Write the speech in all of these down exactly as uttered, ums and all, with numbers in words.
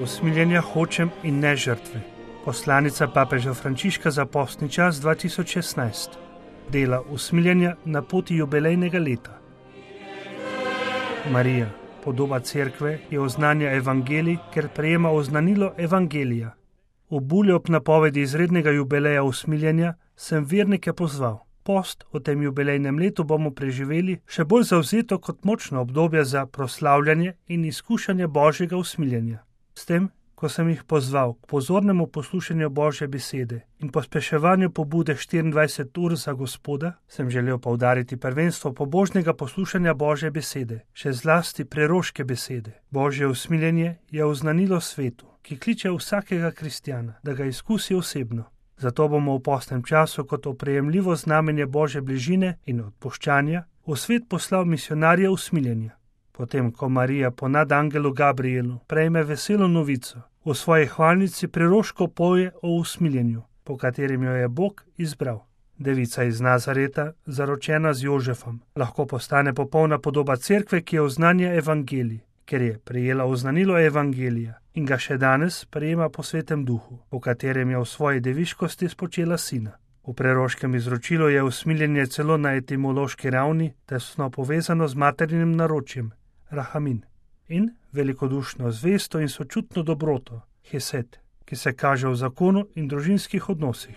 Usmiljenja hočem in ne žrtve. Poslanica papeža Frančiška za postni čas dva tisoč šestnajst. Dela usmiljenja na poti jubilejnega leta. Marija, podoba cerkve, je oznanja evangelij, ker prejema oznanilo evangelija. V bulju ob napovedi izrednega jubileja usmiljenja sem vernike pozval. Post v tem jubilejnem letu bomo preživeli še bolj zavzeto kot močno obdobje za proslavljanje in izkušanje Božjega usmiljenja. S tem, ko sem jih pozval k pozornemu poslušanju Božje besede in pospeševanju pobude štiriindvajset ur za Gospoda, sem želel poudariti prvenstvo pobožnega poslušanja Božje besede, še zlasti preroške besede. Božje usmiljenje je oznanilo svetu, ki kliče vsakega kristjana, da ga izkusi osebno. Zato bomo v postnem času kot oprijemljivo znamenje Božje bližine in odpuščanja v svet poslal misionarje usmiljenja. Potem, ko Marija po nadangelu Gabrielu prejme veselo novico, v svoji hvalnici preroško poje o usmiljenju, po katerem jo je Bog izbral. Devica iz Nazareta, zaročena z Jožefom, lahko postane popolna podoba cerkve, ki je oznanja evangelij, ker je prejela oznanilo evangelija in ga še danes prejema po svetem duhu, v katerem je v svoji deviškosti spočela sina. V preroškem izročilu je usmiljenje celo na etimološki ravni tesno povezano z materinim naročjem, rahamin, in velikodušno zvesto in sočutno dobroto, hesed, ki se kaže v zakonu in družinskih odnosih.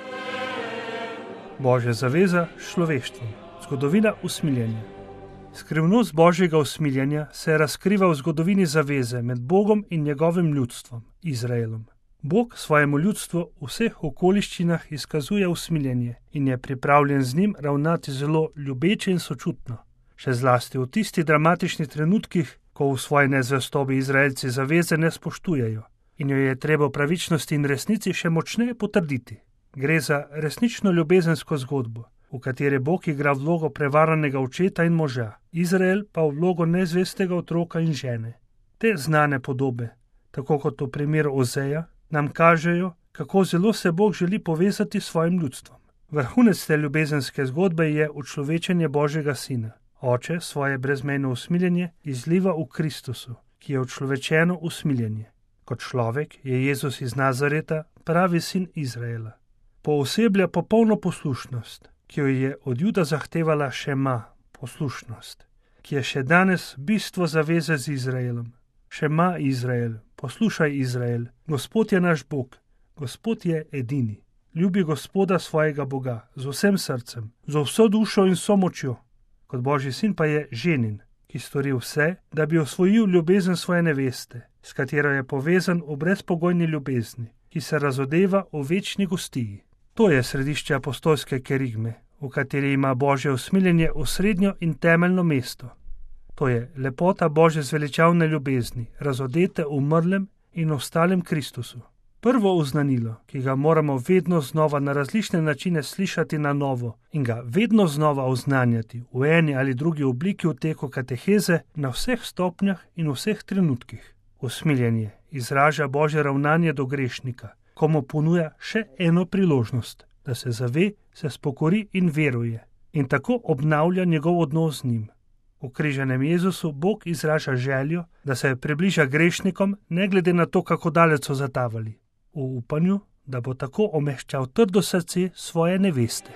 Božja zaveza s človeštvom, zgodovina usmiljenja. Skrivnost Božjega usmiljenja se razkriva v zgodovini zaveze med Bogom in njegovim ljudstvom, Izraelom. Bog svojemu ljudstvu v vseh okoliščinah izkazuje usmiljenje in je pripravljen z njim ravnati zelo ljubeče in sočutno. Še zlasti v tistih dramatičnih trenutkih, ko v svoji nezvestobi Izraelci zaveze ne spoštujejo in jo je treba v pravičnosti in resnici še močneje potrditi. Gre za resnično ljubezensko zgodbo, v kateri Bog igra vlogo prevaranega očeta in moža, Izrael pa vlogo nezvestega otroka in žene. Te znane podobe, tako kot v primeru Ozeja, nam kažejo, kako zelo se Bog želi povezati s svojim ljudstvom. Vrhunec te ljubezenske zgodbe je učlovečenje Božjega sina. Oče svoje brezmejno usmiljenje izliva v Kristusu, ki je učlovečeno usmiljenje. Kot človek je Jezus iz Nazareta pravi sin Izraela. Pooseblja popolno poslušnost, ki jo je od Juda zahtevala šema, poslušnost, ki je še danes bistvo zaveze z Izraelom. Šema Izrael, poslušaj Izrael, Gospod je naš Bog, Gospod je edini. Ljubi Gospoda svojega Boga z vsem srcem, z vso dušo in vso močjo. Kot Božji sin pa je ženin, ki stori vse, da bi osvojil ljubezen svoje neveste, s katero je povezan v brezpogojni ljubezni, ki se razodeva v večni gostiji. To je središče apostolske kerigme, v kateri ima Božje usmiljenje osrednjo in temeljno mesto. To je lepota Božje zveličavne ljubezni, razodete v umrlem in ostalem Kristusu. Prvo oznanilo, ki ga moramo vedno znova na različne načine slišati na novo in ga vedno znova oznanjati v eni ali drugi obliki v teku kateheze na vseh stopnjah in vseh trenutkih. Usmiljenje izraža Božje ravnanje do grešnika, ko mu ponuja še eno priložnost, da se zave, se spokori in veruje, in tako obnavlja njegov odnos z njim. V križanem Jezusu Bog izraža željo, da se približa grešnikom, ne glede na to, kako daleč so zatavali, v upanju, da bo tako omehčal trdo srce svoje neveste.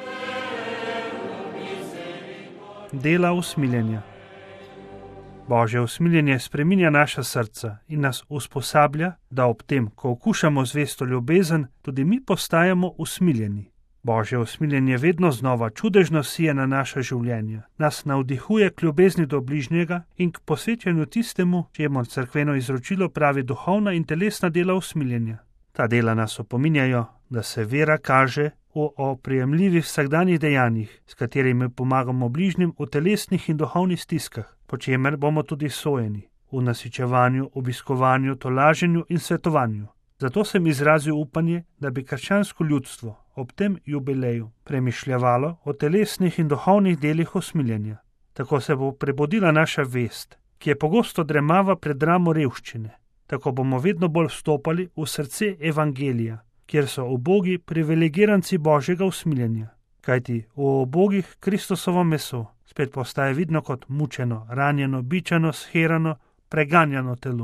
Dela usmiljenja. Božje usmiljenje spreminja naša srca in nas usposablja, da ob tem, ko okušamo zvesto ljubezen, tudi mi postajamo usmiljeni. Božje usmiljenje vedno znova čudežno sije na naša življenja, nas navdihuje k ljubezni do bližnjega in k posvečanju tistemu, čemur cerkveno izročilo pravi duhovna in telesna dela usmiljenja. Ta dela nas opominjajo, da se vera kaže v oprijemljivih vsakdanjih dejanjih, s katerimi pomagamo bližnjim v telesnih in duhovnih stiskah, po čemer bomo tudi sojeni, v nasičevanju, obiskovanju, tolaženju in svetovanju. Zato sem izrazil upanje, da bi krščansko ljudstvo ob tem jubileju premišljavalo o telesnih in duhovnih delih usmiljenja. Tako se bo prebudila naša vest, ki je pogosto dremava pred dramo revščine. Tako bomo vedno bolj vstopali v srce evangelija, kjer so ubogi privilegiranci Božjega usmiljenja. Kajti v ubogih Kristusovo meso spet postaje vidno kot mučeno, ranjeno, bičano, sherano, preganjano telo.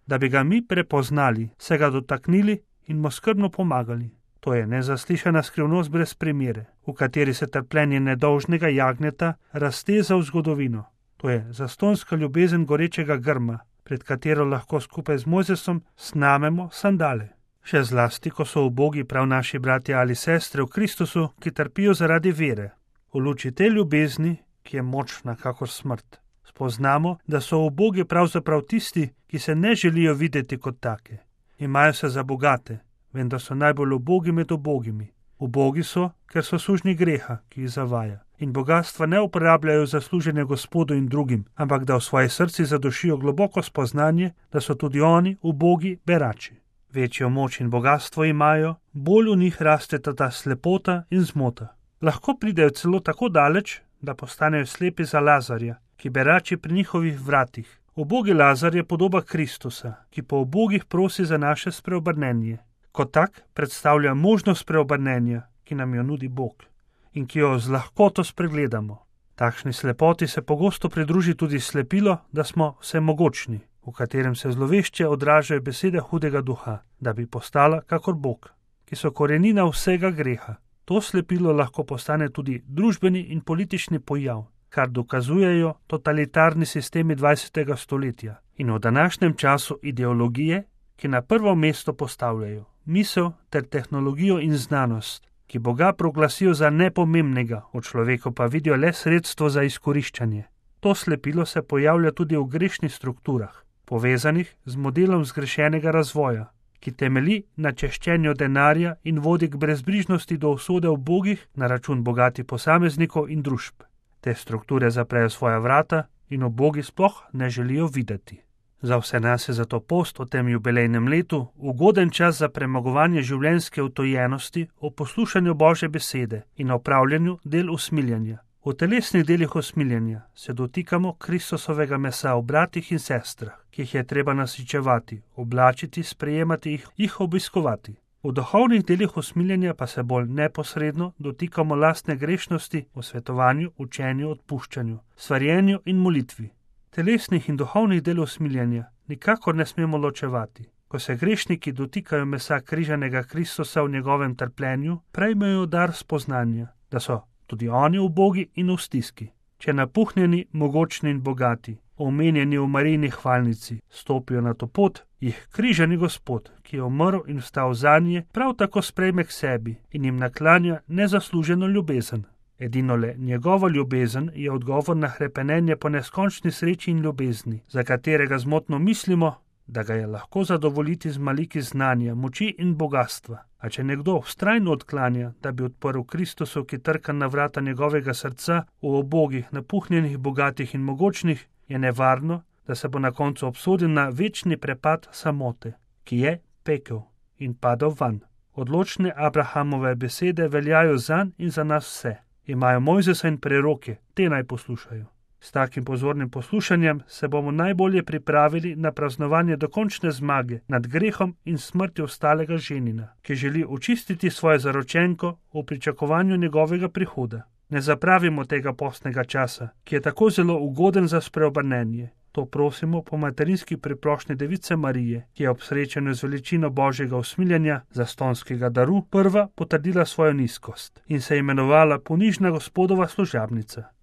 da bi ga mi prepoznali, se ga dotaknili in mu skrbno pomagali. To je nezaslišana skrivnost brez primere, v kateri se trpljenje nedolžnega jagnjeta razteza v zgodovino. To je zastonska ljubezen gorečega grma, pred katero lahko skupaj z Mojzesom snamemo sandale. Še zlasti, ko so ubogi prav naši bratje ali sestre v Kristusu, ki trpijo zaradi vere. V luči te ljubezni, ki je močna kakor smrt, spoznamo, da so ubogi pravzaprav tisti, ki se ne želijo videti kot take. Imajo se za bogate, vendar so najbolj ubogi med ubogimi. Ubogi so, ker so sužnji greha, ki jih zavaja. In bogatstva ne uporabljajo za služenje Gospodu in drugim, ampak da v svoji srci zadušijo globoko spoznanje, da so tudi oni ubogi berači. Večjo moč in bogatstvo imajo, bolj v njih rasteta ta slepota in zmota. Lahko pridejo celo tako daleč, da postanejo slepi za Lazarja, ki berači pri njihovih vratih. Ubogi Lazar je podoba Kristusa, ki po ubogih prosi za naše spreobrnenje. Kot tak predstavlja možnost preobrnenja, ki nam jo nudi Bog in ki jo z lahkoto spregledamo. Takšni slepoti se pogosto pridruži tudi slepilo, da smo vsemogočni, v katerem se zlovešče odražajo besede hudega duha, da bi postala kakor Bog, ki so korenina vsega greha. To slepilo lahko postane tudi družbeni in politični pojav, kar dokazujejo totalitarni sistemi dvajsetega stoletja in v današnjem času ideologije, ki na prvo mesto postavljajo misel ter tehnologijo in znanost, ki Boga proglasijo za nepomembnega, v človeku pa vidijo le sredstvo za izkoriščanje. To slepilo se pojavlja tudi v grešnih strukturah, povezanih z modelom zgrešenega razvoja, ki temelji na češčenju denarja in vodi k brezbrižnosti do usode ubogih na račun bogatih posameznikov in družb. Te strukture zaprejo svoja vrata in ubogi sploh ne želijo videti. Za vse nas je zato post v tem jubilejnem letu ugoden čas za premagovanje življenjske utojenosti o poslušanju Božje besede in opravljanju del usmiljenja. V telesnih delih usmiljenja se dotikamo Kristusovega mesa v bratih in sestrah, ki jih je treba nasičevati, oblačiti, sprejemati jih, jih obiskovati. V duhovnih delih usmiljenja pa se bolj neposredno dotikamo lastne grešnosti v svetovanju, učenju, odpuščanju, svarjenju in molitvi. Telesnih in duhovnih del usmiljenja nikakor ne smemo ločevati. Ko se grešniki dotikajo mesa križanega Kristusa v njegovem trpljenju, prejmejo dar spoznanja, da so tudi oni ubogi in v stiski. Če napuhnjeni, mogočni in bogati, omenjeni v Marijini hvalnici, stopijo na to pot, jih križani Gospod, ki je umrl in vstal zanje, prav tako sprejme k sebi in jim naklanja nezasluženo ljubezen. Edino le njegova ljubezen je odgovor na hrepenenje po neskončni sreči in ljubezni, za katerega zmotno mislimo, da ga je lahko zadovoljiti z maliki znanja, moči in bogatstva. A če nekdo vztrajno odklanja, da bi odprl Kristusu, ki trka na vrata njegovega srca, v ubogih, napuhnjenih, bogatih in mogočnih, je nevarno, da se bo na koncu obsodil na večni prepad samote, ki je pekel in padel van. Odločne Abrahamove besede veljajo zanj in za nas vse. Imajo Mojzesa in preroke, te naj poslušajo. S takim pozornim poslušanjem se bomo najbolje pripravili na praznovanje dokončne zmage nad grehom in smrtjo ostalega ženina, ki želi očistiti svojo zaročenko v pričakovanju njegovega prihoda. Ne zapravimo tega postnega časa, ki je tako zelo ugoden za spreobrnenje. To prosimo po materinski priprošnji Device Marije, ki je ob srečanju z veličino Božjega usmiljenja, zastonskega daru, prva potrdila svojo nizkost in se imenovala ponižna Gospodova služabnica.